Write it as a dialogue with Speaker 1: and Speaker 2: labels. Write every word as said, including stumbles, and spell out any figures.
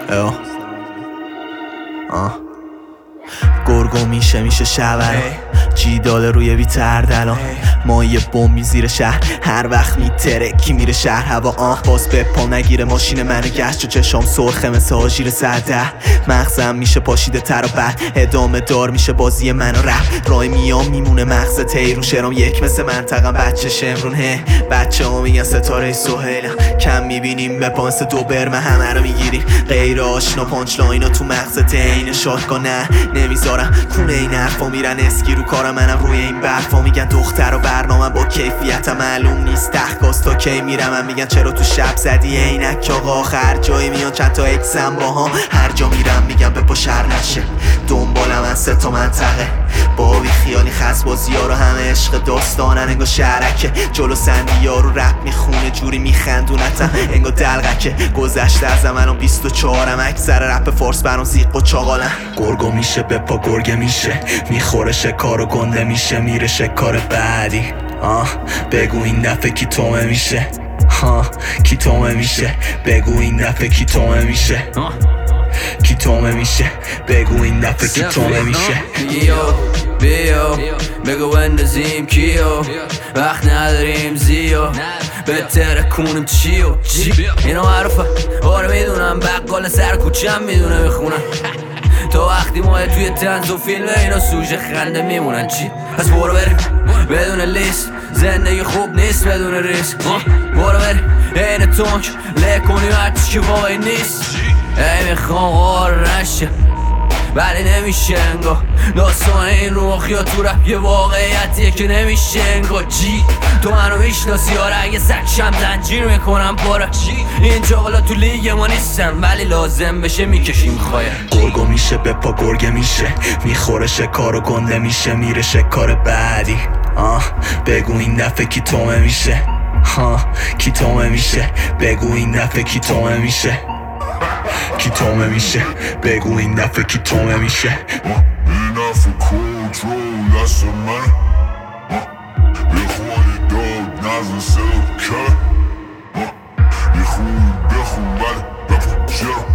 Speaker 1: ایو آه گرگو میشه میشه شبرا جی داده روی بیتر دلان ما یه بومی زیر شهر هر وقت میترکی میره شهر هوا آه باز به پا نگیره ماشین منو گشت و چشام سرخه مثل آژیر سرده مغزم میشه پاشیده تر و بعد ادامه دار میشه بازی من و رپ رای میام میمونه مغز تیرون شرام یک مثل منطقم بچه شمرون هه بچه ها میگن ستاره سهیلم کم میبینیم به پانس دو برمه همه رو میگیریم غیر آشنا پانچ لاینا تو مغز تین شاتگاه نه نمیذارم کونه این حرفا میرن اسکی رو کارم منم روی این برفا میگن دختر و برنامه با کیفیتم معلوم نیست تحقاست تا کی میرم من میگن چرا تو شب زدی عینک آقا آخر جایی میان چند تا اکسم با ها هر جا میرم میگم به پا شر نشه دنبالم من سه تا منطقه با بی خیالی خس بازی ها رو همه عشق داستانن انگا شرکه جلو سندی ها رو رپ میخونه جوری میخندونتم انگا دلغکه گذشته از منم بیست و چهارم اکثر رپ فارس برام زیق و چاقالم گرگو میشه به پا گرگه میشه میخوره شکار و گنده میشه میره شکار بعدی آه بگو این دفعه کی تومه میشه ها کی تومه میشه بگو این دفعه کی تومه میشه کی تومه میشه بگو این دفعه کی تومه میشه
Speaker 2: بیو بیو بگو بندازیم کیو وقت نداریم زیو بهتره کنیم چیو اینو معروفه آره میدونم بقال سر کوچم میدونه میخونم تا وقتی ما توی تنز و فیلم اینا سوژه خنده میمونن چی؟ پس برو بریم بدون لیست زندگی خوب نیست بدون ریسک برو بریم این تونک له کنیم هرچی که واقعی نیست ای میخوام غار نشه ولی نمیشه انگار داستان این روخ یا تو رپ یه واقعیتیه که نمیشه انگار جی تو منو میشناسی آره اگه سکشم زنجیر میکنم پاره این جاغلا تو لیگ ما نیستن ولی لازم بشه میکشیم خواهی
Speaker 1: گرگو میشه به پا گرگه میشه میخوره شکار و گنده میشه میره شکار بعدی آه بگو این دفعه کی تومه میشه ها کی تومه میشه بگو این دفعه کی تومه میشه کی تومه میشه بگو این دفعه کی تومه میشه
Speaker 3: Enough for control, that's a man یه خواهی داد نزن سلو که یه خوبی بخون ولی بپا چرا